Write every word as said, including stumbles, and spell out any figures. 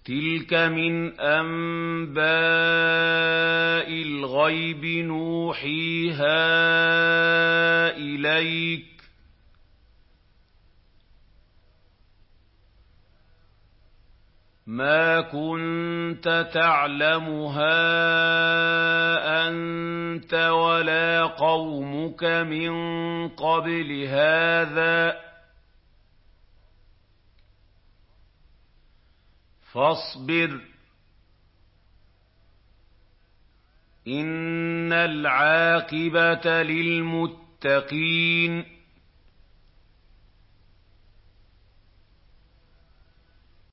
تِلْكَ مِنْ أَنبَاءِ الْغَيْبِ نُوحِيهَا إِلَيْكَ ۖ مَا كُنتَ تَعْلَمُهَا أَنتَ وَلَا قَوْمُكَ مِن قَبْلِ هَٰذَا ۖ فَاصْبِرْ إِنَّ الْعَاقِبَةَ لِلْمُتَّقِينَ